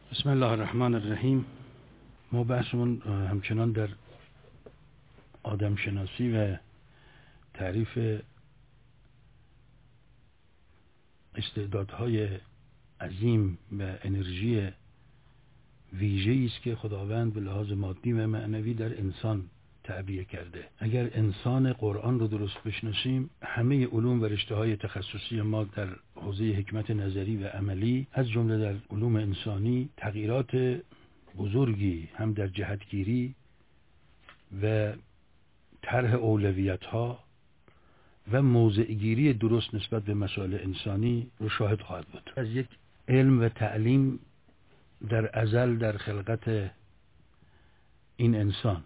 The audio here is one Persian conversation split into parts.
بسم الله الرحمن الرحیم. ما بحثمون همچنان در آدم شناسی و تعریف استعدادهای عظیم و انرژی ویژه‌ای است که خداوند به لحاظ مادی و معنوی در انسان تعبیه کرده. اگر انسان قرآن رو درست بشناسیم، همه علوم و رشته‌های تخصصی ما در حوزه حکمت نظری و عملی، از جمله در علوم انسانی، تغییرات بزرگی هم در جهتگیری و طرح اولویت‌ها و موضع‌گیری درست نسبت به مسائل انسانی رو شاهد خواهد بود. از یک علم و تعلیم در ازل در خلقت این انسان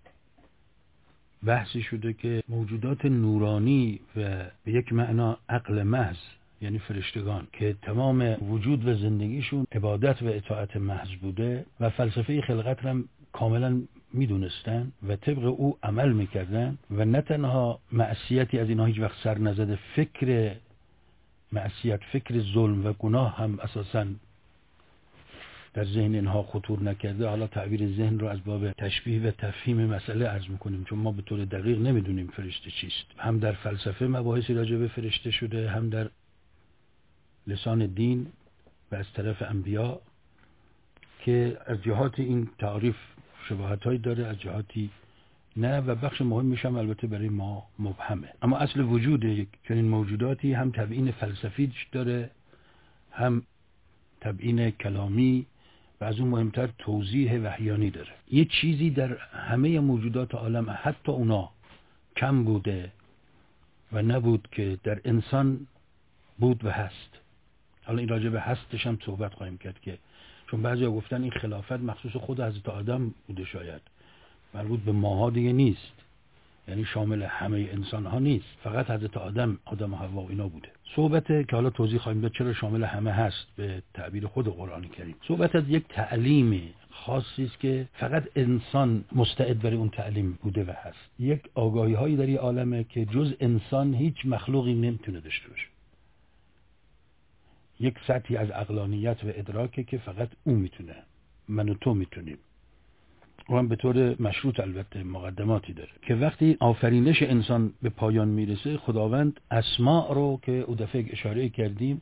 بحثی شده که موجودات نورانی و به یک معنا عقل محض، یعنی فرشتگان، که تمام وجود و زندگیشون عبادت و اطاعت محض بوده و فلسفه خلقت هم کاملا میدونستن و طبق او عمل میکردن و نه تنها معصیتی از اینها هیچ وقت سر نزده، فکر معصیت، فکر ظلم و گناه هم اساساً در ذهن اینها خطور نکرده. حالا تعبیر ذهن رو از باب تشبیه و تفهیم مسئله عرض میکنیم، چون ما به طور دقیق نمیدونیم فرشته چیست. هم در فلسفه مباحثی راجع به فرشته شده، هم در لسان دین و از طرف انبیا، که از جهات این تعریف شباهت‌هایی داره، از جهاتی نه، و بخش مهمیش هم البته برای ما مبهمه. اما اصل وجود یک چنین موجوداتی هم تبیین فلسفی داره، هم تبیین کلامی و از اون مهمتر توضیح وحیانی داره. یه چیزی در همه موجودات عالم، حتی اونا، کم بوده و نبود که در انسان بود و هست. حالا این راجع به هستش هم صحبت خواهیم کرد، که چون بعضیا گفتن این خلافت مخصوص خود حضرت آدم بوده، شاید مربوط به ماها دیگه نیست، یعنی شامل همه انسان ها نیست، فقط حضرت آدم و حوا اینا بوده. صحبت که حالا توضیح خواهیم داد چرا شامل همه هست به تعبیر خود قرآن کریم. صحبت از یک تعلیم خاصی است که فقط انسان مستعد برای اون تعلیم بوده و هست. یک آگاهی هایی در این عالمه که جز انسان هیچ مخلوقی نمیتونه داشته باشه. یک سطحی از عقلانیت و ادراکه که فقط اون میتونه، من و تو میتونیم. و هم به طور مشروط البته مقدماتی داره که وقتی آفرینش انسان به پایان میرسه، خداوند اسماء رو که او دفعه اشاره کردیم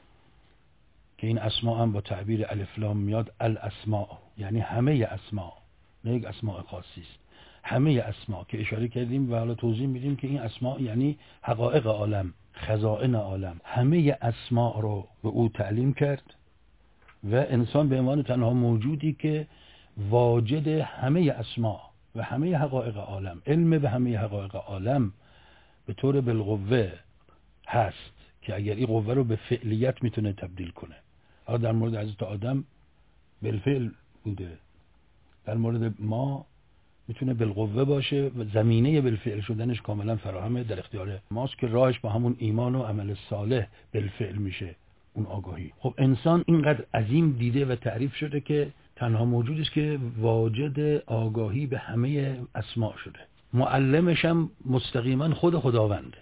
که این اسماء هم با تعبیر الف لام میاد، الاسماء یعنی همه اسماء، نه یک اسماء خاصی است، همه اسماء که اشاره کردیم و حالا توضیح میدیم که این اسماء یعنی حقایق عالم، خزائن عالم. همه اسماء رو به او تعلیم کرد و انسان به عنوان تنها موجودی که واجد همه اسماء و همه حقایق عالم، علم به همه حقایق عالم به طور بالقوه هست، که اگر این قوه رو به فعلیت میتونه تبدیل کنه. حالا در مورد حضرت آدم بالفعل بوده، در مورد ما میتونه بالقوه باشه و زمینه بالفعل شدنش کاملا فراهمه، در اختیار ماست که راهش با همون ایمان و عمل صالح بالفعل میشه اون آگاهی. خب انسان اینقدر عظیم دیده و تعریف شده که تنها موجودی است که واجد آگاهی به همه اسماء شده. معلمش هم مستقیما خود خداونده،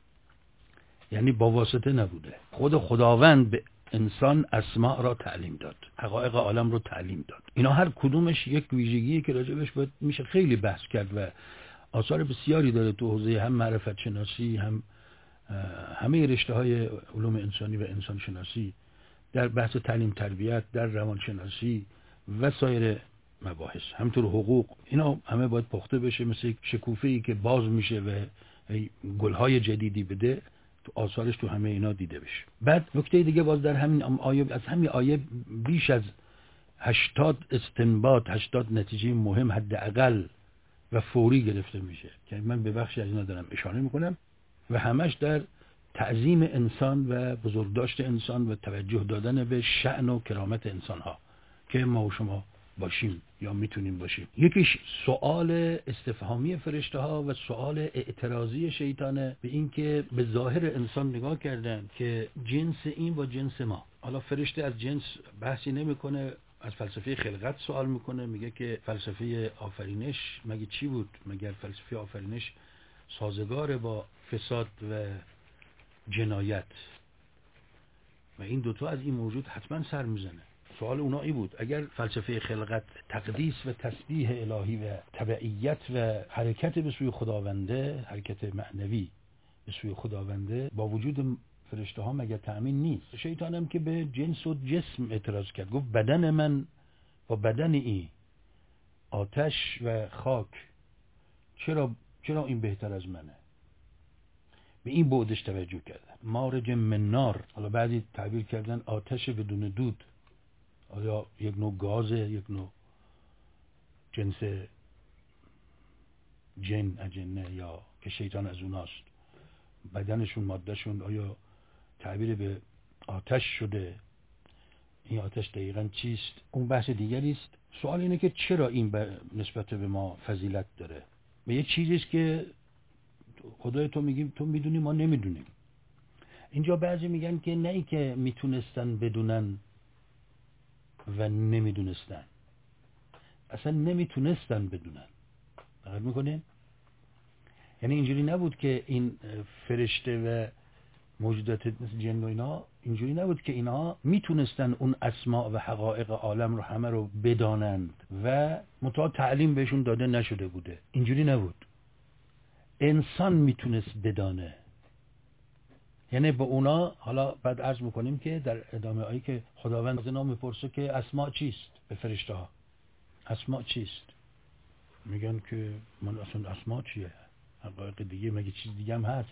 یعنی با واسطه نبوده. خود خداوند به انسان اسماء را تعلیم داد، حقایق عالم رو تعلیم داد. اینا هر کدومش یک ویژگیه که راجبش باید میشه خیلی بحث کرد و آثار بسیاری داره تو حوزه هم معرفت شناسی، هم همه رشته های علوم انسانی و انسان شناسی، در بحث تعلیم تربیت، در روانشناسی و سایر مباحث، همطور حقوق. اینا همه باید پخته بشه، مثل یک شکوفه‌ای که باز میشه و گلهای جدیدی بده، تو آثارش تو همه اینا دیده بشه. بعد نکته دیگه باز در همین آیه، از همین آیه بیش از 80 استنباط، 80 نتیجه مهم حداقل و فوری گرفته میشه که من به بخشی از اینا دارم اشاره میکنم و همش در تعظیم انسان و بزرگداشت انسان و توجه دادن به شأن و کرامت انسان ها که ما و شما باشیم یا میتونیم باشیم. یکیش سوال استفهامی فرشته ها و سوال اعتراضی شیطانه به این که به ظاهر انسان نگاه کردن که جنس این با جنس ما. حالا فرشته از جنس بحثی نمیکنه، از فلسفه خلقت سوال میکنه، میگه که فلسفه آفرینش مگه چی بود؟ مگر فلسفه آفرینش سازگار با فساد و جنایت؟ و این دوتا از این موجود حتما سر میزنه. سوال اونا ای بود اگر فلسفه خلقت تقدیس و تسبیح الهی و تبعیت و حرکت به سوی خداونده، حرکت معنوی به سوی خداونده با وجود فرشته ها مگر تأمین نیست؟ شیطان هم که به جنس و جسم اعتراض کرد، گفت بدن من و بدن این آتش و خاک چرا این بهتر از منه؟ به این بعدش توجه کردن. مارج من نار، حالا بعضی تعبیر کردن آتش بدون دود، آیا یک نوع گازه، یک نوع جنس اجنه یا که شیطان از اوناست، بدنشون مادهشون آیا تعبیر به آتش شده؟ این آتش دقیقاً چیست؟ اون بحث دیگری است. سوال اینه که چرا این نسبت به ما فضیلت داره؟ به یه چیزیست که خدای تو میگیم تو میدونی ما نمیدونیم. اینجا بعضی میگن که نه ای که میتونستن بدونن و نمیدونستن، اصلا نمیتونستن بدونن. دقت میکنین؟ یعنی اینجوری نبود که این فرشته و موجودات مثل جن و اینا اینجوری نبود که اینا میتونستن اون اسماء و حقایق عالم رو همه رو بدانند و متأ تعلیم بهشون داده نشده بوده. اینجوری نبود. انسان میتونست بدانه. یعنی به اونا، حالا بعد عرض میکنیم که در ادامه آیه که خداوند از اینا میپرسه که اسماء چیست؟ به فرشته ها اسماء چیست؟ میگن که من اصلا اسماء چیه؟ حقایق دیگه مگه چیز دیگه هم هست؟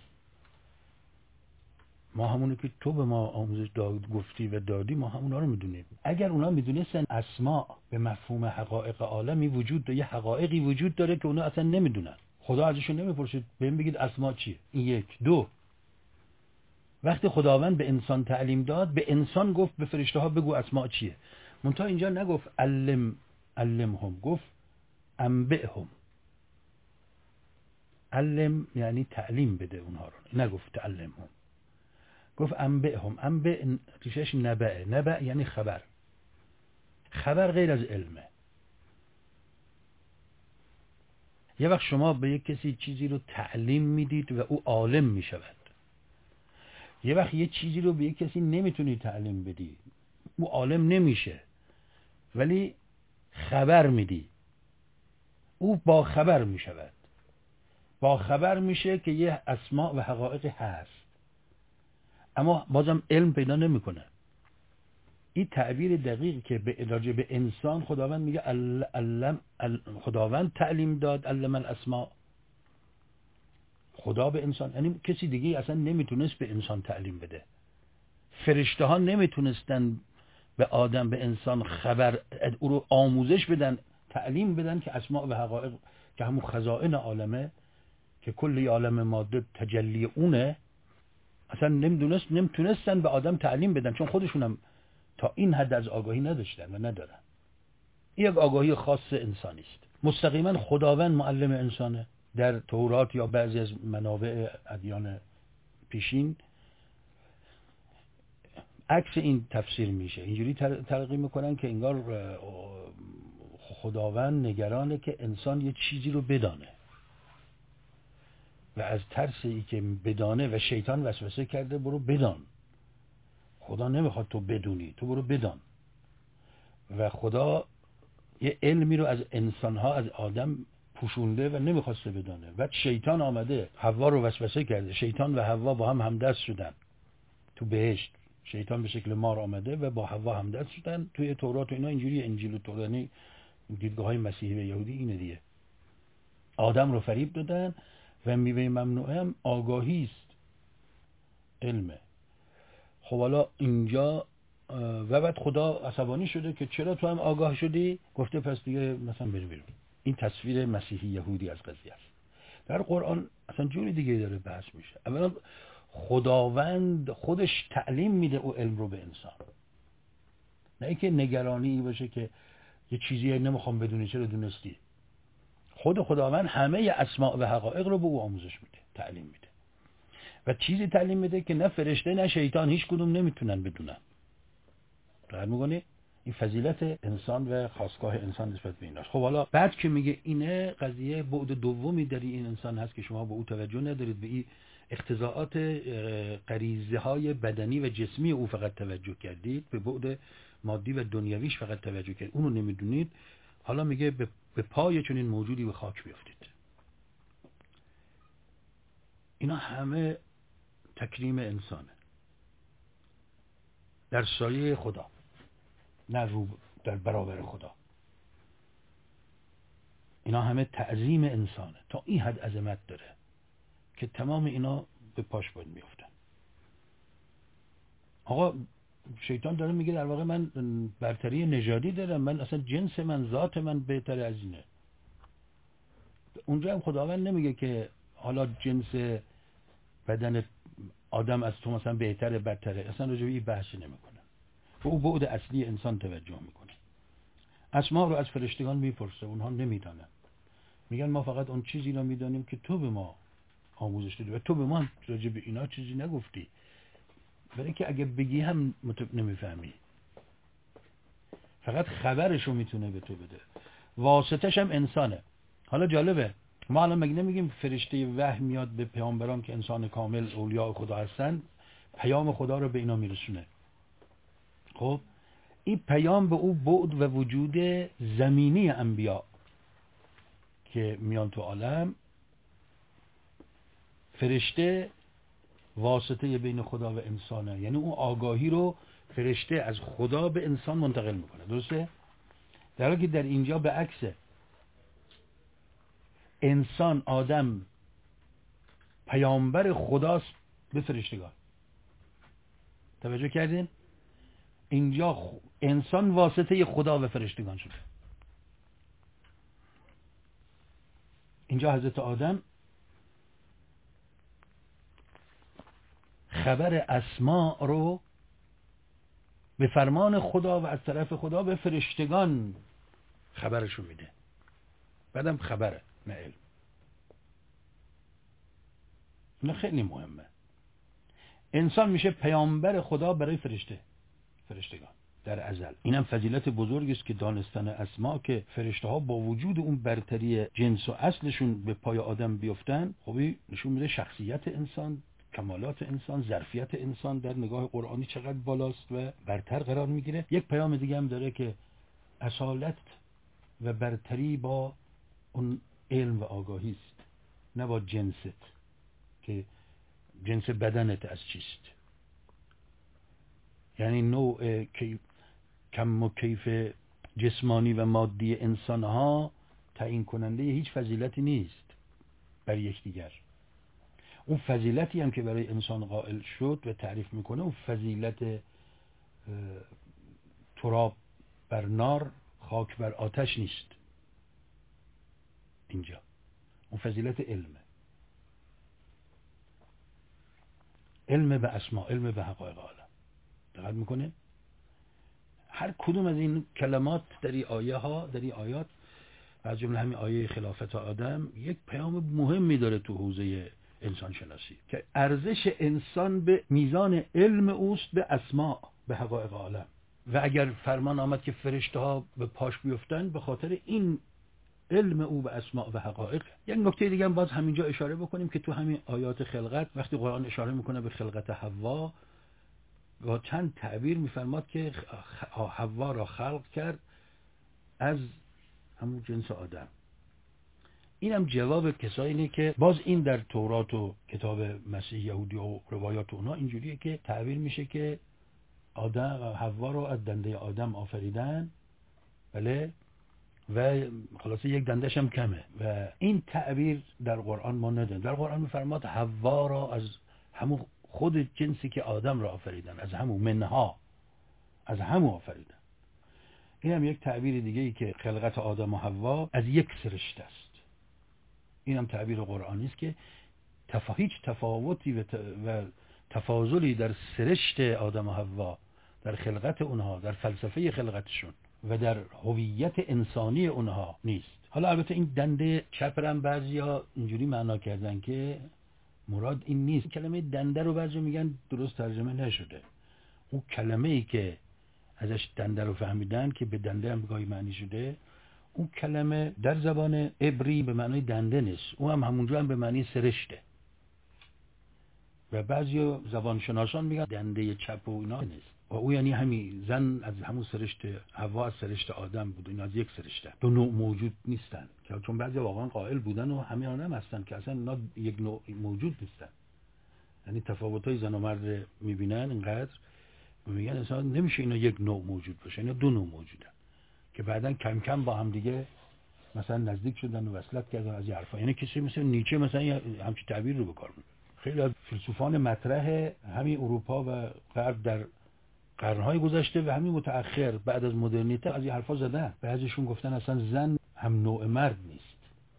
ما همونو که تو به ما آموزش گفتی و دادی ما همونا رو میدونیم. اگر اونا میدونستن اسماء به مفهوم حقایق عالمی وجود داره، یه حقایقی وجود داره که اونا اصلا نمیدونن، خدا ازشون نمیپرسید بهم بگید اسماء چیه. این یک. دو، وقتی خداوند به انسان تعلیم داد، به انسان گفت به فرشته ها بگو اسماء چیه. منتها اینجا نگفت علمهم، گفت انبئهم. علم یعنی تعلیم بده اونها رو، نگفت تعلمهم، گفت انبئهم. انبئ ریشش نبأ، نبأ یعنی خبر. خبر غیر از علمه. یه وقت شما به یک کسی چیزی رو تعلیم میدید و او عالم میشود، یه وقت یه چیزی رو به یک کسی نمیتونی تعلیم بدی، او عالم نمیشه، ولی خبر میدی، او با خبر میشود. با خبر میشه که یه اسماء و حقایق هست، اما بازم علم پیدا نمیکنه. این تعبیر دقیقی که به راجع به انسان خداوند میگه خداوند تعلیم داد، علم الاسماء. خدا به انسان، یعنی کسی دیگه اصلا نمیتونست به انسان تعلیم بده. فرشته ها نمیتونستن به آدم، به انسان خبر، او رو آموزش بدن، تعلیم بدن که اسماء و حقایق که همون خزائن عالمه، که کلی عالم ماده تجلی اونه، اصلا نمیتونستن به آدم تعلیم بدن، چون خودشونم تا این حد از آگاهی نداشتن و ندارن. این یک آگاهی خاص انسانی است. مستقیما خداوند معلم انسانه. در تورات یا بعضی از منابع ادیان پیشین عکس این تفسیر میشه. اینجوری تلقی میکنن که انگار خداوند نگرانه که انسان یه چیزی رو بدانه و از ترسی که بدانه و شیطان وسوسه کرده برو بدان. خدا نمیخواد تو بدونی، تو برو بدان. و خدا یه علمی رو از انسانها، از آدم پوشونده و نمیخواسته بدانه. و شیطان آمده حوا رو وسوسه کرده. شیطان و حوا با هم همدست شدن تو بهشت. شیطان به شکل مار آمده و با حوا همدست شدن. توی تورات و اینا اینجوری، انجیل و تورات، یعنی دیدگاه های مسیحی و یهودی اینه دیگه. آدم رو فریب دادن و میوه ممنوعه هم آگاهی است، علمه. خب حالا اینجا و بعد خدا عصبانی شده که چرا تو هم آگاه شدی؟ گفته پس دیگه مثلا بریم بیرون. این تصویر مسیحی یهودی از قضیه است. در قرآن اصلا جوری دیگه داره بحث میشه. اولا خداوند خودش تعلیم میده او علم رو به انسان، نه اینکه نگرانی باشه که یه چیزی نمیخوام بدونی چرا دونستی. خود خداوند همه اسماء و حقایق رو به او آموزش میده، تعلیم میده و چیزی تعلیم میده که نه فرشته نه شیطان هیچ کدوم نمیتونن بدونن. درست میگونی؟ این فضیلت انسان و خاصگاه انسان نسبت به ایناست. خب حالا بعد که میگه اینه قضیه بعد دومی در این انسان هست که شما به او توجه ندارید، به این اقتضاعات غریزه های بدنی و جسمی او فقط توجه کردید، به بعد مادی و دنیویش فقط توجه کرد، اونو نمیدونید، حالا میگه به پای چنین موجودی به خاک بیافتید. اینا همه تکریم انسانه در سایه خدا، نه رو در برابر خدا. اینا همه تعظیم انسانه، تا این حد عظمت داره که تمام اینا به پاش باید میافتن. آقا شیطان داره میگه در واقع من برتری نژادی دارم، من اصلا جنس من، ذات من بهتر از اینه. اونجا هم خداوند نمیگه که حالا جنس بدن آدم از تو مثلا بهتره بدتره، اصلا راجع به این بحثی نمیکنه. به او بعد اصلی انسان توجه میکنه. اسما رو از فرشتگان میپرسه، اونها نمیدانن، میگن ما فقط اون چیزی رو میدانیم که تو به ما آموزش دادی و تو به ما راجع به اینا چیزی نگفتی، برای که اگه بگی هم نمیفهمی، فقط خبرشو میتونه به تو بده، واسطش هم انسانه. حالا جالبه، ما الان مگه نمیگیم فرشته وحی میاد به پیامبران که انسان کامل اولیاء خدا هستن، پیام خدا رو به اینا میرسونه. خب این پیام به او بعد و وجود زمینی انبیا که میان تو عالم، فرشته واسطه بین خدا و انسانه، یعنی اون آگاهی رو فرشته از خدا به انسان منتقل میکنه، درسته؟ در حالی که در اینجا به عکسه، انسان آدم پیامبر خداست به فرشتگان. توجه کردین؟ اینجا انسان واسطه خدا و فرشتگان شده. اینجا حضرت آدم خبر اسماء رو به فرمان خدا و از طرف خدا به فرشتگان خبرشو میده، بعدم خبره نه علم. این خیلی مهمه. انسان میشه پیامبر خدا برای فرشتگان در ازل. اینم فضیلت بزرگی است که دانستن اسما، که فرشته ها با وجود اون برتری جنس و اصلشون به پای آدم بیفتن، خب نشون میده شخصیت انسان، کمالات انسان، ظرفیت انسان در نگاه قرآنی چقدر بالاست و برتر قرار میگیره. یک پیام دیگه هم داره که اصالت و برتری با اون علم و آگاهی است، نه با جنست، که جنس بدنت از چیست. یعنی نوع کم و کیف جسمانی و مادی انسان ها تعیین کننده هیچ فضیلتی نیست بر یکدیگر. اون فضیلتی هم که برای انسان قائل شد و تعریف میکنه، اون فضیلت تراب بر نار، خاک بر آتش نیست. اینجا اون فضیلت علمه، علم به اسما، علم به حقایق عالم. دقت میکنه هر کدوم از این کلمات در این آیه ها، در این آیات و از جمله همین آیه خلافت آدم، یک پیام مهمی داره تو حوزه انسان شناسی، که ارزش انسان به میزان علم اوست به اسما، به حقایق عالم. و اگر فرمان آمد که فرشته ها به پاش بیفتن، به خاطر این علم او به اسما و حقایق. یک نکته دیگه هم باز همینجا اشاره بکنیم که تو همین آیات خلقت، وقتی قرآن اشاره میکنه به خلقت حوا، و چند تعبیر میفرماد که حوا را خلق کرد از همون جنس آدم. اینم جواب کسایی اینه که باز این در تورات و کتاب مسیح یهودی و روایات اونا اینجوریه که تعبیر میشه که آدم حوا رو از دنده آدم آفریدن، بله، و خلاصه یک دندش هم کمه. و این تعبیر در قرآن ما نداریم. در قرآن میفرماد حوا را از همون خود جنسی که آدم را آفریدن، از همون منها، از همون آفریدن. این هم یک تعبیر دیگه ای که خلقت آدم و حوا از یک سرشته است. این هم تعبیر قرآنی است که هیچ تفاوتی و تفاضلی در سرشت آدم و حوا، در خلقت اونها، در فلسفه خلقتشون و در هویت انسانی اونها نیست. حالا البته این دنده چپ هم بعضیا اینجوری معنا کردن که مراد این نیست. کلمه دنده رو بعضی میگن درست ترجمه نشده. اون کلمه ای که ازش دنده رو فهمیدن که به دنده هم بگاهی معنی شده، اون کلمه در زبان عبری به معنی دنده نیست، اون هم همونجا هم به معنی سرشته. و بعضی زبان شناسان میگن دنده چپ و اینا نیست. و او یعنی همین زن از همون سرشت حوا از سرشت آدم بود، این از یک سرشته، دو نوع موجود نیستن، که چون بعضی واقعا قائل بودن و همه هم هستن که اصلا اینا یک نوع موجود نیستن، یعنی تفاوت‌های زن و مرد میبینن اینقدر میگن اصلا نمیشه اینا یک نوع موجود باشه، اینا دو نوع موجودن که بعدن کم کم با هم دیگه مثلا نزدیک شدن و وصلت کردن از این حرفا. یعنی کسی مثل نیچه مثلا همچین تعبیر رو به کار میبره. خیلی از فیلسوفان مطرح همین اروپا و غرب در قرنهای گذشته و همین متأخر بعد از مدرنیته از این حرفا زدن. بعضیشون گفتن اصلا زن هم نوع مرد نیست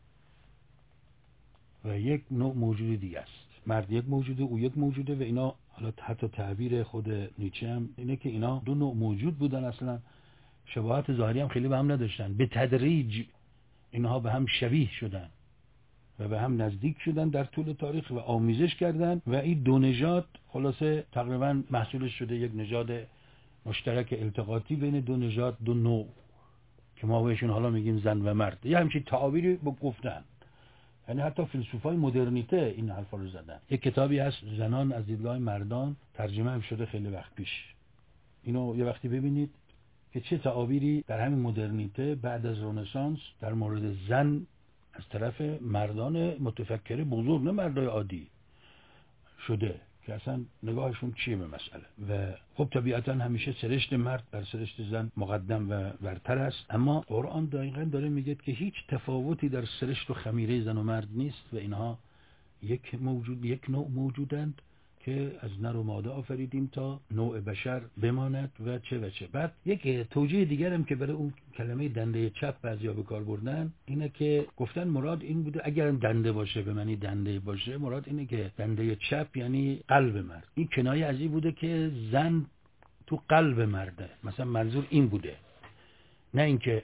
و یک نوع موجود دیگه است، مرد یک موجوده، او یک موجوده، و اینا حالا حتی تعبیر خود نیچه هم اینه که اینا دو نوع موجود بودن، اصلا شباهت ظاهری هم خیلی به هم نداشتن، به تدریج اینها به هم شبیه شدن و به هم نزدیک شدن در طول تاریخ و آمیزش کردن و این دو نژاد خلاصه تقریبا محصولش شده یک نژاد مشترک التقاطی بین دو نژاد، دو نوع که ما بهشون حالا میگیم زن و مرد. یه همچین تعابیری گفتن، یعنی حتی فیلسوفای مدرنیته این حرفا رو زدن. یک کتابی هست زنان از دیدگاه مردان، ترجمه هم شده خیلی وقت پیش، اینو یه وقتی ببینید که چه تعابیری در همین مدرنیته بعد از رنسانس در مورد زن از طرف مردان متفکر بزرگ، نه مردای عادی، شده که اصلا نگاهشون چیه به مسئله. و خب طبیعتا همیشه سرشت مرد بر سرشت زن مقدم و برتر است، اما قرآن دقیقاً داره میگه که هیچ تفاوتی در سرشت و خمیره زن و مرد نیست و اینها یک نوع موجودند که از نر و ماده آفریدیم تا نوع بشر بماند و چه. بعد یک توجیه دیگر هم که برای اون کلمه دنده چپ بعضیا به کار بردن اینه که گفتن مراد این بوده اگر دنده باشه به معنی دنده باشه، مراد اینه که دنده چپ یعنی قلب مرد. این کنایه از این بوده که زن تو قلب مرده، مثلا منظور این بوده، نه اینکه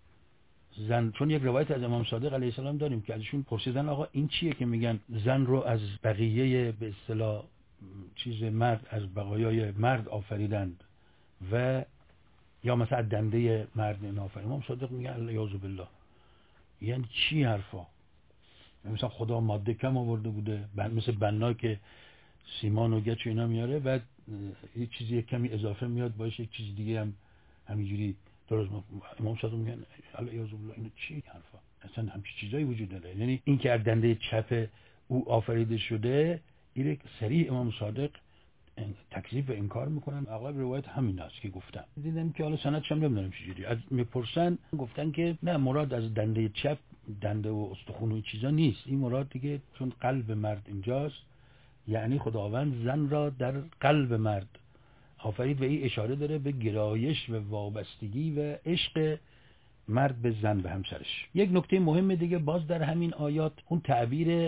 زن. چون یک روایت از امام صادق علیه السلام داریم که ازشون پرسیدن آقا این چیه که میگن زن رو از بقیه به اصطلاح چیز مرد، از بقایای مرد آفریدند و یا مثلا دنده مرد این آفرید. امام صادق میگه الیاذ بالله، یعنی چی حرفا؟ مثلا خدا ماده کم آورده بوده، مثل بنا که سیمان و گچ اینا میاره، بعد یه چیزی کمی اضافه میاد باشه یک چیز دیگه هم همینجوری درست. امام صادق میگن الیاذ بالله، اینو چی حرفا؟ اصلا همچین چیزایی وجود داره. یعنی این که از دنده چپ او آفریده شده، این سریع امام صادق تکذیب و انکار میکنن. اغلب روایت همین است که گفتم. دیدم که حالا سندش هم نمیدونم چجوری، از میپرسن گفتن که نه مراد از دنده چپ دنده و استخون و این چیزا نیست، این مراد دیگه چون قلب مرد اینجاست، یعنی خداوند زن را در قلب مرد آفرید و این اشاره داره به گرایش و وابستگی و عشق مرد به زن به همسرش. یک نکته مهم دیگه باز در همین آیات اون تعبیر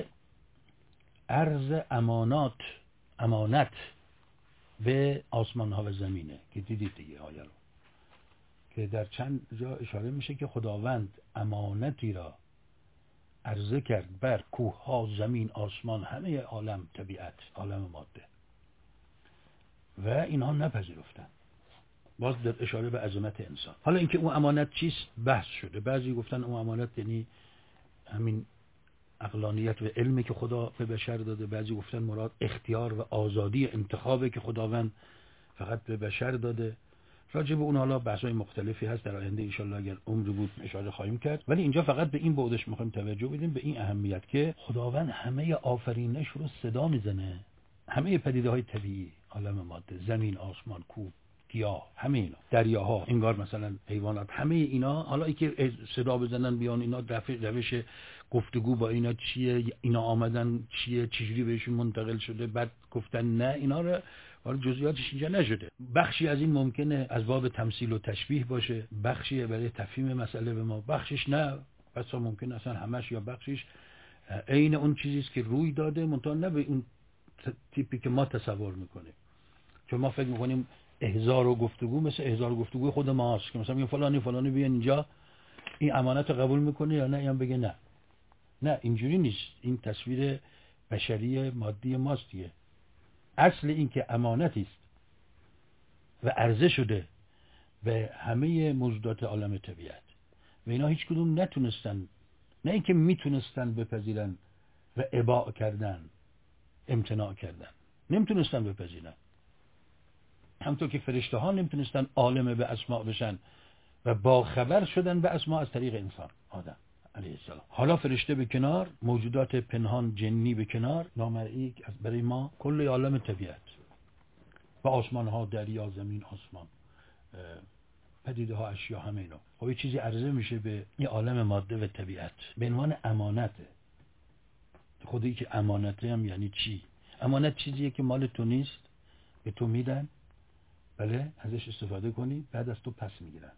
عرض امانت به آسمان ها و زمینه که دیدید دیگه آیه رو که در چند جا اشاره میشه که خداوند امانتی را عرضه کرد بر کوه ها، زمین، آسمان، همه عالم طبیعت، عالم ماده، و اینها نپذیرفتن. باز در اشاره به عظمت انسان. حالا اینکه اون امانت چیست بحث شده. بعضی گفتن اون امانت یعنی همین عقلانیت و علمی که خدا به بشر داده، بعضی گفتن مراد اختیار و آزادی انتخابه که خداوند فقط به بشر داده. راجع به اون حالا بحث‌های مختلفی هست، در آینده ان شاءالله اگر عمری بود اشاره خواهیم کرد، ولی اینجا فقط به این بعدش می‌خوایم توجه بدیم، به این اهمیت که خداوند همه آفرینش رو صدا میزنه، همه پدیده‌های طبیعی، عالم ماده، زمین، آسمان، کوه، گیاه، همه اینا، دریاها، انگار مثلا حیوانات، همه اینا حالا اینکه صدا بزنن بیان اینا روش گفتگو با اینا چیه، اینا آمدن چیه، چجوری بهشون منتقل شده، بعد گفتن نه، اینا رو حالا جزئیاتش اینجا نشده. بخشی از این ممکنه از باب تمثیل و تشبیه باشه، بخشی برای تفهیم مسئله به ما، بخشش نه، پس ممکن اصلا همش یا بخشش عین اون چیزی است که روی داده، منتها نه به اون تیپی که ما تصور میکنیم. چون ما فکر میکنیم احضار و گفتگو مثل احضار و گفتگو خود ماست که مثلا میگه فلانی بیان اینجا، این امانت رو قبول میکنه یا نه، یا بگه نه. نه، اینجوری نیست. این تصویر بشری مادی ماست دیگه. اصل این که امانتی است و عرضه شده به همه موجودات عالم طبیعت و اینا هیچ کدوم نتونستن، نه اینکه میتونستن بپذیرن و اباء کردن، امتناع کردن، نمیتونستن بپذیرن. همونطور که فرشته ها نمیتونستن عالم به اسماء بشن و با خبر شدن به اسماء از طریق انسان آدم علیه السلام. حالا فرشته به کنار، موجودات پنهان جنی به کنار، نامرئی برای ما کل عالم طبیعت و آسمان ها، دریا، زمین، آسمان، پدیده ها، اشیا، همه اینا. خب یه چیزی عرضه میشه به این عالم ماده و طبیعت به عنوان امانته. خودی که امانته هم یعنی چی؟ امانت چیزیه که مال تو نیست، به تو میدن، بله، ازش استفاده کنی، بعد از تو پس میگیرن.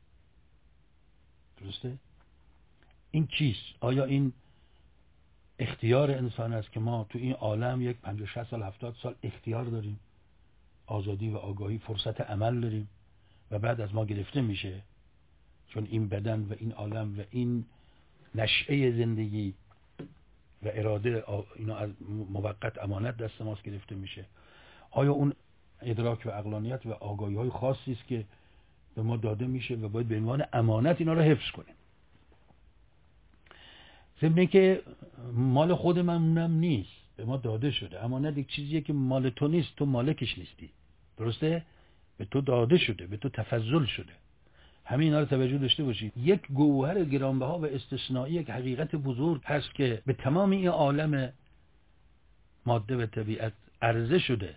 درسته؟ این چیست؟ آیا این اختیار انسان است که ما تو این عالم یک 50 60 سال 70 سال اختیار داریم، آزادی و آگاهی، فرصت عمل داریم و بعد از ما گرفته میشه، چون این بدن و این عالم و این نشأه زندگی و اراده اینا از موقت امانت دست ماست گرفته میشه. آیا اون ادراک و عقلانیت و آگاهی های خاصی است که به ما داده میشه و باید به عنوان امانت اینا رو حفظ کنیم؟ ضمن که مال خود منم نیست، به ما داده شده. امانت یک چیزیه که مال تو نیست، تو مالکش نیستی. درسته؟ به تو داده شده، به تو تفضل شده. همین اینا رو توجه داشته باشید. یک گوهر گرانبها و استثنایی، یک حقیقت بزرگ هست که به تمام این عالم ماده و طبیعت عرضه شده،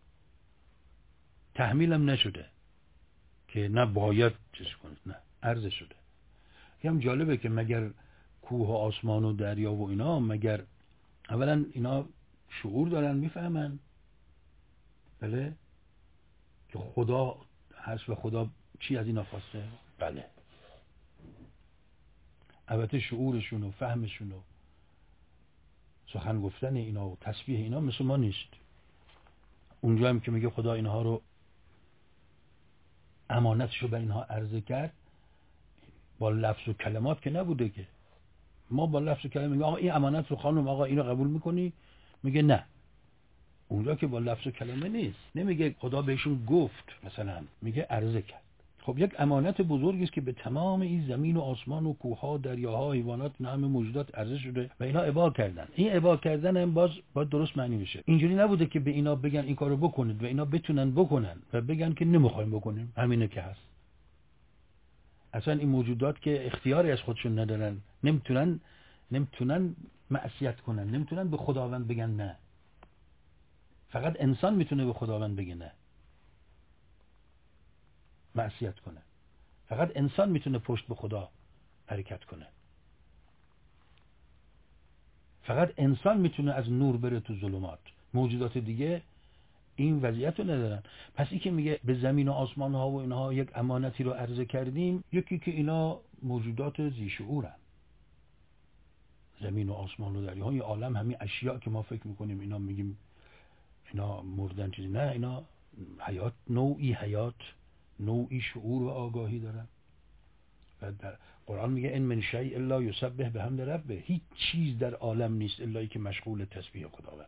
تحمیلم نشده که نه باید چیز کنید، نه، عرضه شده. هم جالبه که مگر کوه و آسمان و دریا و اینا، مگر اولا اینا شعور دارن، میفهمن بله که خدا هست و خدا چی از اینا خواسته؟ بله. البته شعورشون و فهمشون و سخن گفتن اینا و تسبیح اینا مثل ما نیست. اونجا هم که میگه خدا اینها رو امانتشو به اینها عرضه کرد، با لفظ و کلمات که نبوده که ما با لفظ و کلمات میگه آقا این امانت رو خانم، آقا اینو قبول میکنی؟ میگه نه. اونجا که با لفظ و کلمه نیست، نمیگه خدا بهشون گفت، مثلا میگه عرضه کرد. خب یک امانت بزرگی است که به تمام این زمین و آسمان و کوهها، دریاها، حیوانات، اینا همه موجودات عرضه شده و اینا ابا کردن. این ابا کردن هم باز باید درست معنی بشه. اینجوری نبوده که به اینا بگن این کارو بکنید و اینا بتونن بکنن و بگن که نمیخوایم بکنیم، همینه که هست. اصلا این موجودات که اختیاری از خودشون ندارن، نمیتونن معصیت کنن، نمیتونن به خداوند بگن نه. فقط انسان میتونه به خداوند بگه نه، معصیت کنه. فقط انسان میتونه پشت به خدا حرکت کنه. فقط انسان میتونه از نور بره تو ظلمات. موجودات دیگه این وضعیت رو ندارن. پس این که میگه به زمین و آسمان ها و اینها یک امانتی رو عرضه کردیم، یکی که اینا موجودات ذی شعورن. زمین و آسمان و دریا، این عالم، همین اشیاء که ما فکر میکنیم اینا، میگیم اینا مردن چیزی، نه، اینا حیات، نوعی شعور و آگاهی دارن. و در قرآن میگه ان من شیء الا یسبح بحمد ربه، هیچ چیز در عالم نیست الا که مشغول تسبیح خداوند.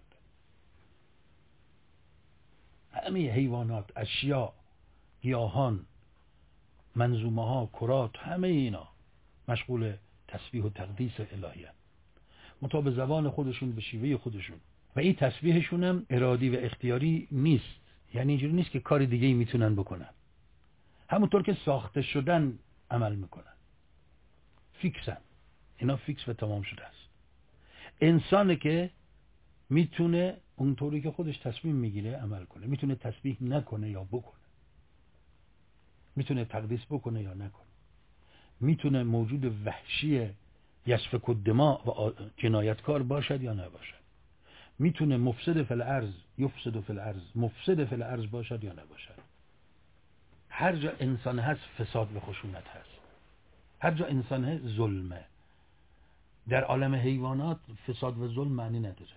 همه حیوانات، اشیاء، گیاهان، منظومه ها، کرات، همه اینا مشغول تسبیح و تقدیس الهی هستند، مطابق زبان خودشون، به شیوه خودشون. و این تسبیحشون هم ارادی و اختیاری نیست، یعنی اینجوری نیست که کار دیگه ای میتونن بکنن. همونطور که ساخته شدن عمل میکنن، فیکسن، اینا فیکس و تمام شده است. انسانه که میتونه اونطوری که خودش تصمیم میگیره عمل کنه، میتونه تسبیح نکنه یا بکنه، میتونه تقدیس بکنه یا نکنه، میتونه موجود وحشی یسفک الدماء و جنایتکار باشد یا نباشد، میتونه مفسد فی الارض یفسد فی الارض، مفسد فی الارض باشد یا نباشد. هر جا انسان هست فساد و خشونت هست، هر جا انسان هست ظلمه. در عالم حیوانات فساد و ظلم معنی نداره.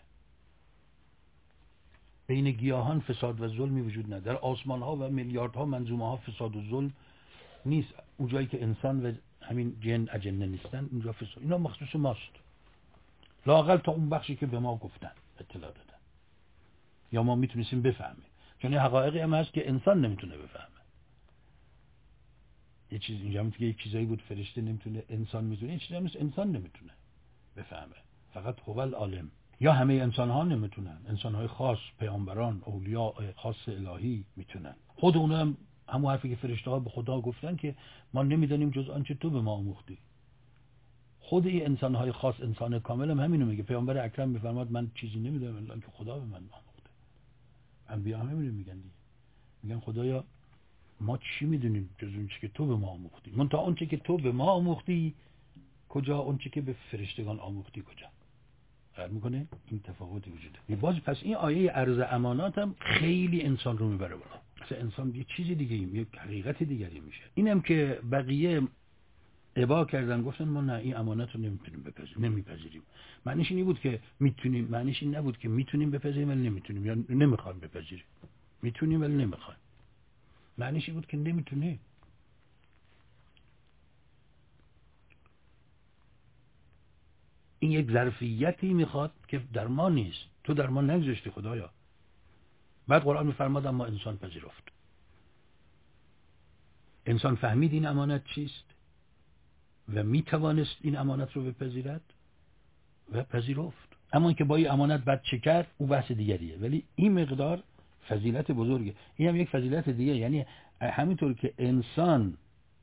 بین گیاهان فساد و ظلمی وجود نداره. در آسمان ها و میلیاردها منظومه ها فساد و ظلم نیست. اونجایی که انسان و همین جن اجنه نیستن، اونجا فساد. اینا مخصوص ماست، لااقل تا اون بخشی که به ما گفتن، اطلاع دادن، یا ما میتونیم بفهمیم. چون این حقایقی هم هست که انسان نمیتونه بفهمه. یه چیز اینجا میگه یک چیزایی بود فرشته نمیتونه، انسان میتونه. این چیزا هم انسان نمیتونه بفهمه، فقط هو العالم. یا همه انسان ها نمیتونن، انسان های خاص، پیامبران، اولیاء خاص الهی میتونن. خود اونا هم همون حرفی که فرشته ها به خدا گفتن که ما نمیدانیم جز آنچه تو به ما آموختی. خود این انسان های خاص، انسان کامل هم همینو میگه. پیامبر اکرم میفرماد من چیزی نمیدونم الا که خدا به من آموخته. انبیا هم همینو میگن دیگه. میگن خدایا ما چی میدونیم جز اون چیزی که تو به ما آموختی؟ من تا اون چیزی که تو به ما آموختی کجا، اون چیزی که به فرشتگان آموختی کجا؟ فرق میکنه. این تفاوتی وجود داره. باز پس این آیه عرض امانات هم خیلی انسان رو میبره بالا. مثلا انسان یه چیز دیگه یه حقیقت دیگری میشه. اینم که بقیه ابا کردن گفتن ما نه این امانت رو نمیتونیم بپذیریم، نمیپذیریم. معنیش این بود که میتونیم، معنیش این نبود که میتونیم بپذیریم ولی نمیتونیم یا نمیخوایم بپذیریم. میتونیم ولی نمیخوایم. معنیش این بود که نمیتونیم. این یک ظرفیتی میخواد که در ما نیست. تو در ما نگذاشتی خدایا. بعد قرآن میفرماد اما انسان پذیرفت. انسان فهمید این امانت چیست و میتوانست این امانت رو بپذیرد و پذیرفت. اما اینکه با این امانت بعد چه کرد او بحث دیگریه. ولی این مقدار فضیلت بزرگه. این هم یک فضیلت دیگه. یعنی همینطور که انسان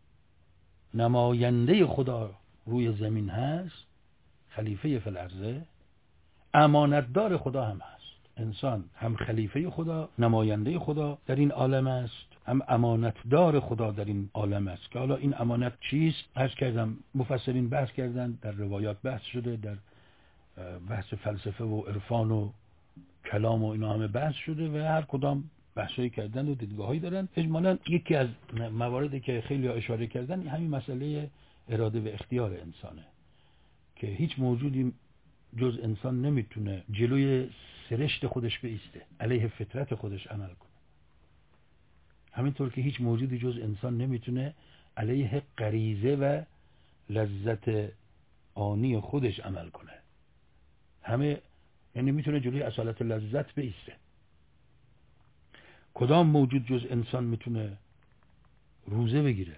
نماینده خدا روی زمین هست، خلیفه فی الارض، امانتدار خدا هم هست. انسان هم خلیفه خدا، نماینده خدا در این عالم است، هم امانتدار خدا در این عالم است. که حالا این امانت چیست؟ عرض کردم مفسرین بحث کردن، در روایات بحث شده، در بحث فلسفه و عرفان و کلام و اینا همه بحث شده و هر کدام بحثایی کردن و دیدگاهایی دارن. اجمالاً یکی از مواردی که خیلی اشاره کردن همین مسئله اراده و اختیار انسانه که هیچ موجودی جز انسان نمیتونه جلوی سرشت خودش بایسته، علیه فطرت خودش عمل کنه. همینطور که هیچ موجودی جز انسان نمیتونه علیه غریزه و لذت آنی خودش عمل کنه. همه یعنی میتونه جلوی اصالت لذت بایسته. کدام موجود جز انسان میتونه روزه بگیره؟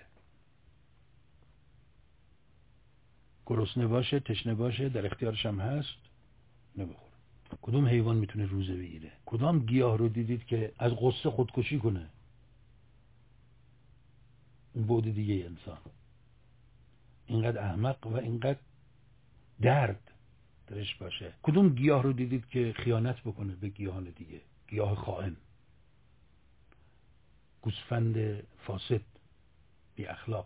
گرسنه باشه، تشنه باشه، در اختیارش هم هست، نمیخوره. کدام حیوان میتونه روزه بگیره؟ کدام گیاه رو دیدید که از غصه خودکشی کنه؟ اون بعد دیگه انسان اینقدر احمق و اینقدر درد درش باشه. کدوم گیاه رو دیدید که خیانت بکنه به گیاهان دیگه؟ گیاه خائن، گوسفند فاسد، بی اخلاق،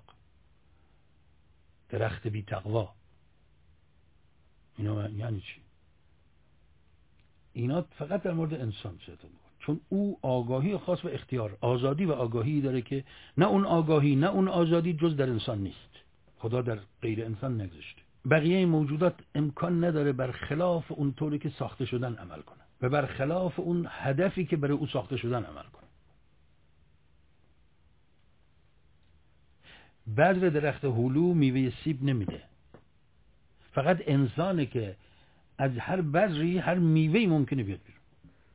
درخت بی تقوا. اینا یعنی چی؟ اینا فقط در مورد انسان صحبت میکنه، چون او آگاهی خاص و اختیار، آزادی و آگاهی داره که نه اون آگاهی نه اون آزادی جز در انسان نیست. خدا در غیر انسان نگذاشته. بقیه موجودات امکان نداره بر خلاف اون طوری که ساخته شدن عمل کنه و بر خلاف اون هدفی که برای او ساخته شدن عمل کنه. بذر درخت هلو میوه سیب نمیده. فقط انسانه که از هر بذری هر میوه‌ای ممکنه بیاد بیرون.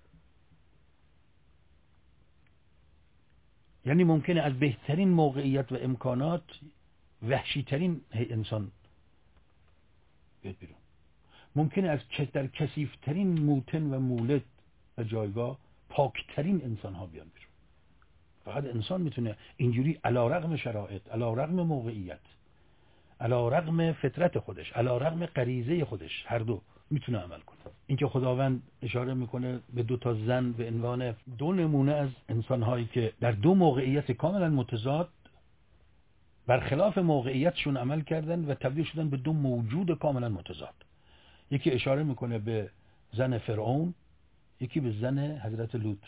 یعنی ممکنه از بهترین موقعیت و امکانات وحشی‌ترین انسان بیاد بیرون. ممکنه از در کثیف‌ترین موطن و مولد و جایگاه پاکترین انسان ها بیان بیرون. فقط انسان میتونه اینجوری علی‌رغم شرایط، علی‌رغم موقعیت، علی‌رغم فطرت خودش، علی‌رغم غریزه خودش، هر دو میتونه عمل کنه. اینکه خداوند اشاره میکنه به دو تا زن به عنوان دو نمونه از انسان‌هایی که در دو موقعیت کاملا متضاد برخلاف موقعیتشون عمل کردن و تبدیل شدن به دو موجود کاملا متضاد. یکی اشاره میکنه به زن فرعون، یکی به زن حضرت لوط.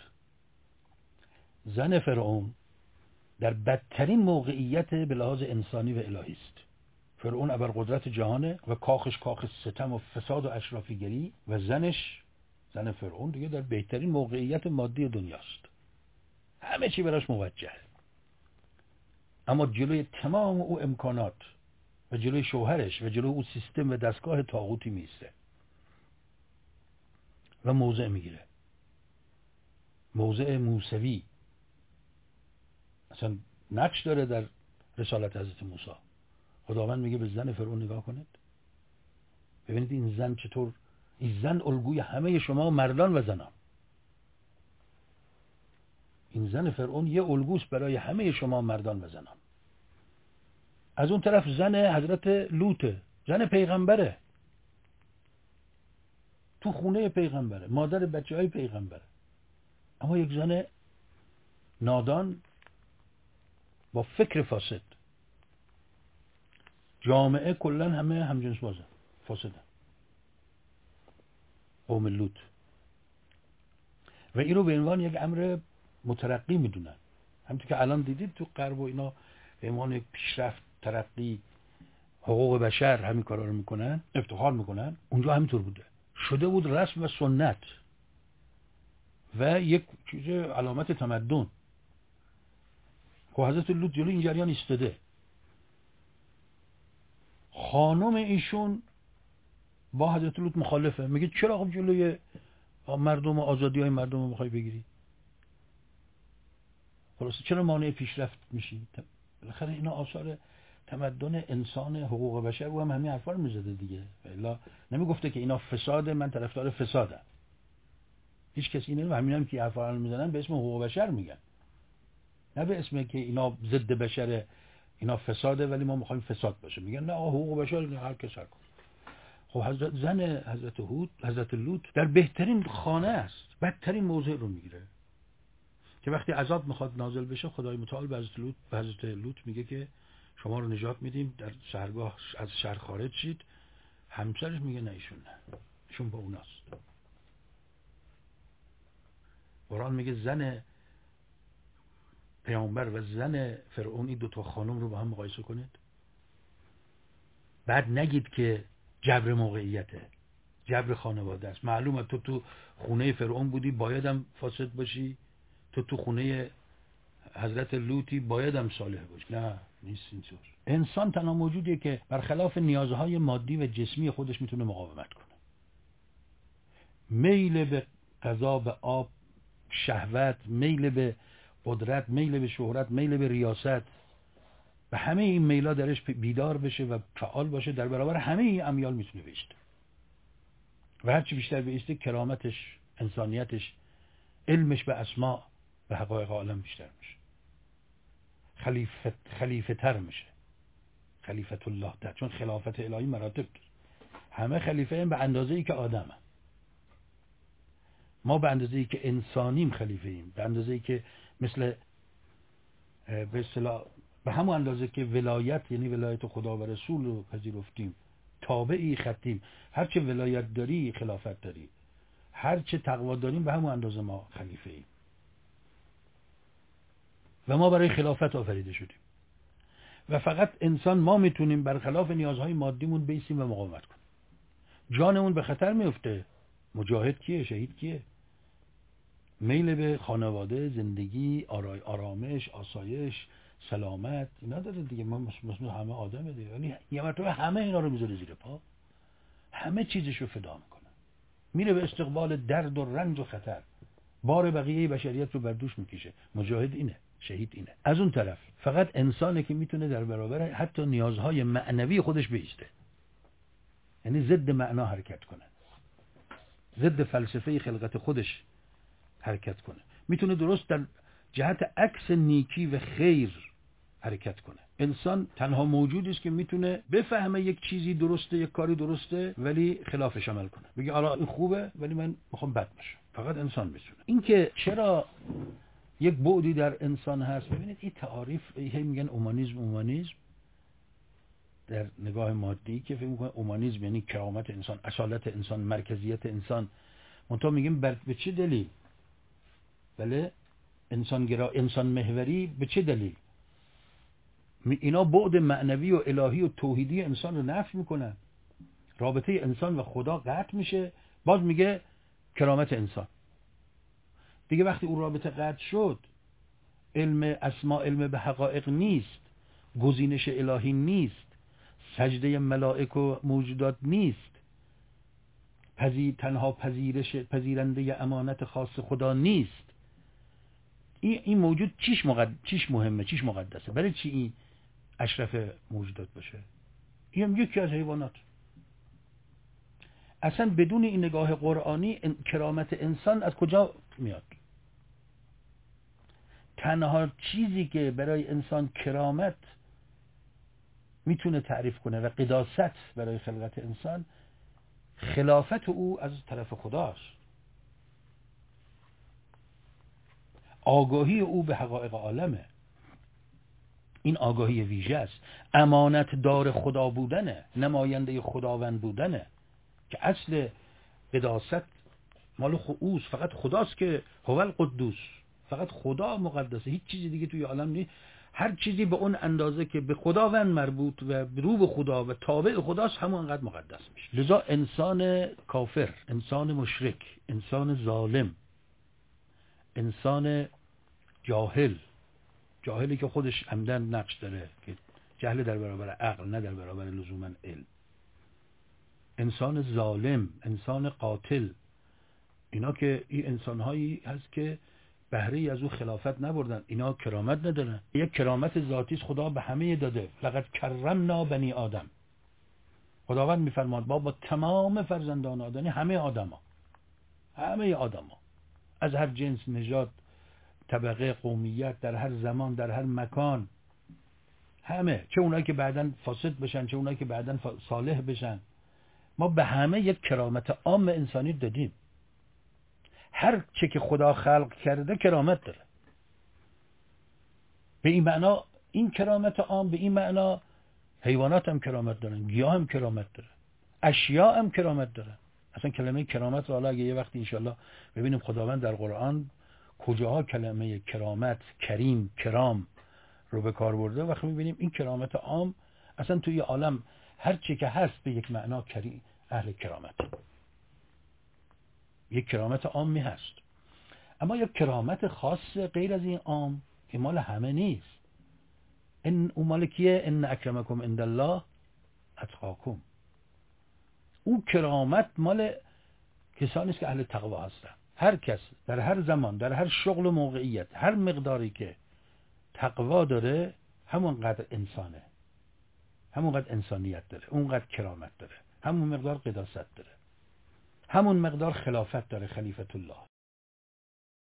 زن فرعون در بدترین موقعیت به لحاظ انسانی و الهی است. فرعون ابرقدرت جهانه و کاخش کاخ ستم و فساد و اشرافیگری و زنش، زن فرعون دیگه در بهترین موقعیت مادی دنیاست. همه چی براش موجهه. اما جلوی تمام او امکانات و جلوی شوهرش و جلوی او سیستم و دستگاه طاغوتی میسته و موضع میگیره. موضع موسوی اصلا نقش داره در رسالت حضرت موسی. خداوند میگه به زن فرعون نگاه کنید، ببینید این زن چطور، این زن الگوی همه شما مردان و زنان. این زن فرعون یه الگوست برای همه شما مردان و زنان. از اون طرف زن حضرت لوط، زن پیغمبره، تو خونه پیغمبره، مادر بچه های پیغمبره، اما یک زن نادان با فکر فاسد. جامعه کلن همه همجنس بازن، فاسدن، قوم لوط، و این رو به عنوان یک امر مترقی میدونن. همونطور که الان دیدید تو غرب و اینا به عنوان یک پیشرفت، ترقی، حقوق بشر همین کارا رو میکنن، افتخار میکنن. اونجا همینطور بوده، شده بود رسم و سنت و یک چیز علامت تمدن. که حضرت لوط جلوی این جریان ایستاده. خانم ایشون با حضرت لوط مخالفه، میگه چرا خب جلوی مردم و آزادی های مردم رو میخوای بگیری؟ خلاصه چرا مانع پیشرفت میشی؟ بالاخره اینا آثار تمدن انسان، حقوق بشر، او هم همین حرفا رو میزده دیگه. الا نمیگفته که اینا فساده، من طرفدار فسادم. هیچ کسی اینو، همینم که حرفا رو میزنن به اسم حقوق بشر میگن، نه به اسم که اینا ضد بشره، اینا فساده ولی ما میخوایم فساد باشه. میگن نه حقوق بشر هر کس هر کن. خب حضرت لوط در بهترین خانه است، بدترین موضع رو میگیره که وقتی عذاب میخواد نازل بشه، خدای متعال به حضرت لوط میگه که شما رو نجات میدیم، در شهرگاه از شهر خارج شید. همسرش میگه نه، ایشون با اوناست. قرآن میگه زن پیامبر و زن فرعون، این دوتا خانم رو با هم مقایسه کنید، بعد نگید که جبر موقعیته، جبر خانواده است. معلومه تو خونه فرعون بودی بایدم فاسد باشی، تو خونه حضرت لوطی بایدم صالح باشی. نه، نیست اینطور. انسان تنها موجودیه که برخلاف نیازهای مادی و جسمی خودش میتونه مقاومت کنه. میل به غذا، به آب، شهوت، میل به قدرت، میل به شهرت، میل به ریاست، و همه این میلا درش بیدار بشه و فعال باشه، در برابر همه این امیال میتونه بیسته. و هرچی بیشتر بیسته، کرامتش، انسانیتش، علمش به اسماء و حقایق عالم بیشتر میشه، خلیفه تر میشه، خلیفت الله تر. چون خلافت الهی مراتب داره، همه خلیفه هم به اندازه ای که آدم هم. ما به اندازه ای که انسانیم خلیفه ایم، به اندازه ای که مثل به اصطلاح به همون اندازه که ولایت، یعنی ولایت خدا و رسول رو پذیرفتیم، تابعی خطیم، هرچه ولایت داری خلافت داری، هرچه تقوا داریم به همون اندازه ما خلیفه ایم و ما برای خلافت آفریده شدیم. و فقط انسان، ما میتونیم برخلاف نیازهای مادیمون بیسیم و مقاومت کنیم. جانمون به خطر میفته، مجاهد کیه؟ شهید کیه؟ میل به خانواده، زندگی، آرامش، آسایش، سلامت، اینا داره دیگه. ما مثل همه آدمه دیگه، یعنی یه مرتبه همه اینا رو میذاره زیر پا، همه چیزش رو فدا میکنه، میره به استقبال درد و رنج و خطر، بار بقیه بشریت رو بر دوش میکشه. مجاهد اینه، شهید اینه. از اون طرف فقط انسانه که میتونه در برابر حتی نیازهای معنوی خودش بایسته، یعنی ضد معنا حرکت کنه، ضد فلسفه خلقت خودش حرکت کنه، میتونه درست در جهت عکس نیکی و خیر حرکت کنه. انسان تنها موجودی است که میتونه بفهمه یک چیزی درسته، یک کاری درسته، ولی خلافش عمل کنه، بگه آره این خوبه ولی من میخوام بد بشه. فقط انسان میتونه. این که چرا یک بعدی در انسان هست، ببینید این تعاریف هی میگن اومانیسم در نگاه مادی، که فکر میکنه اومانیسم یعنی کرامت انسان، اصالت انسان، مرکزیت انسان. منتها میگیم به چه دلیل؟ بله، انسان محوری به چه دلیل؟ اینا بعد معنوی و الهی و توحیدی انسان رو نفی میکنن. رابطه انسان و خدا قطع میشه، باز میگه کرامت انسان. دیگه وقتی اون رابطه قطع شد، علم اسما، علم به حقایق نیست، گزینش الهی نیست، سجده ملائک و موجودات نیست، تنها پذیرنده امانت خاص خدا نیست. این موجود چیش مهمه، چیش مقدسه؟ برای چی این اشرف موجودات باشه؟ این هم یکی از حیوانات. اصلا بدون این نگاه قرآنی کرامت انسان از کجا میاد؟ تنها چیزی که برای انسان کرامت میتونه تعریف کنه و قداست برای خلقت انسان، خلافت او از طرف خداست، آگاهی او به حقایق عالمه. این آگاهی ویژه است، امانت دار خدا بودنه، نماینده خداوند بودنه، که اصل قداست مال اوست. فقط خداست که هو القدوس، فقط خدا مقدسه، هیچ چیزی دیگه توی عالم نیست. هر چیزی به اون اندازه که به خداوند مربوط و رو به خدا و تابع خداست همونقدر مقدس میشه. لذا انسان کافر، انسان مشرک، انسان ظالم، انسان جاهلی که خودش عمدن نقش داره، که جهل در برابر عقل نه در برابر لزوما علم، انسان ظالم، انسان قاتل، اینا که این انسانهایی هست که بهره از او خلافت نبردن، اینا کرامت ندارن. یک کرامت ذاتی خدا به همه داده، لقد کرمنا بنی آدم. خداوند میفرماد با تمام فرزندان آدمی، همه آدما از هر جنس، نژاد، طبقه، قومیت، در هر زمان، در هر مکان، همه، چه اونایی که بعداً فاسد بشن چه اونایی که بعداً صالح بشن، ما به همه یک کرامت عام انسانی دادیم. هر چه که خدا خلق کرده کرامت داره. به این معنا این کرامت عام، به این معنا حیوانات هم کرامت دارن، گیاه هم کرامت داره، اشیاء هم کرامت داره. اصلا کلمه کرامت رو حالا اگه یه وقتی انشالله ببینیم خداوند در قرآن کجاها کلمه کرامت، کریم، کرام رو به کار برده، وقتی میبینیم این کرامت عام اصلا توی عالم هر چی که هست به یک معنا کریم، اهل کرامت، یک کرامت عامی هست. اما یک کرامت خاص غیر از این عام که مال همه نیست. اون مال کیه؟ ان اکرمکم عند الله اتقاکم. او کرامت مال کسانی است که اهل تقوا هستن. هر کس در هر زمان، در هر شغل و موقعیت، هر مقداری که تقوا داره، همونقدر انسانه، همونقدر انسانیت داره، اونقدر کرامت داره، همون مقدار قداست داره، همون مقدار خلافت داره، خلیفت الله.